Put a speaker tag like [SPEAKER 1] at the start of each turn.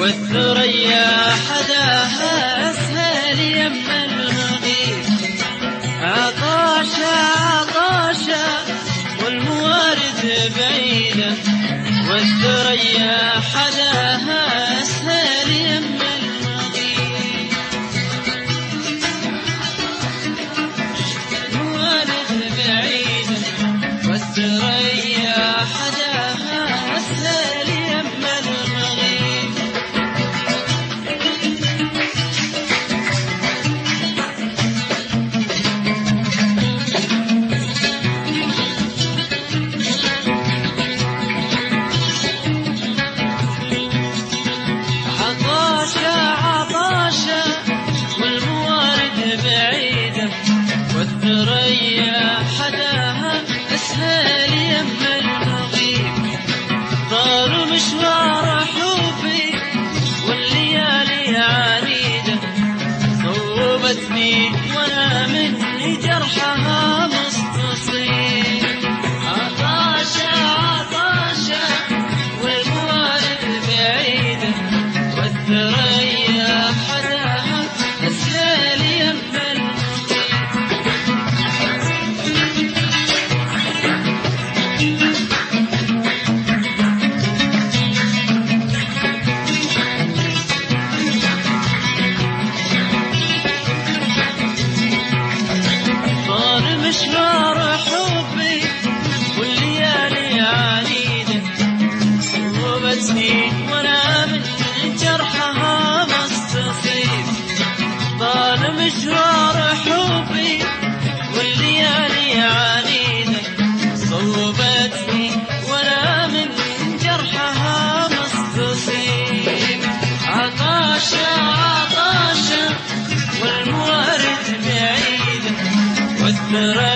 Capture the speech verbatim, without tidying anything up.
[SPEAKER 1] والثريا حداها أسهل يم المغيب. عطاشا عطاشا والموارد بعيدة، والثريا حداها أسهل يم المغيب. الموارد بعيدة والثريا حداها أسهل يم المغيب. والثريا حداها أسهل يم المغيب. طال مشوار حبي والليالي عنيدة، صوبتني وأنا مني جرحها مستصيب. عطاشا عطاشا والموارد بعيدة، والثريا حداها أسهل يم المغيب. مشوار حبي والليالي عنيدة، صوبت سنين وانا من جرحها مستصيب. طال مشوار حبي والليالي عنيدة، صوبت سنين وانا من جرحها مستصيب. عطاشا عطاشا والموارد بعيدة، والثرى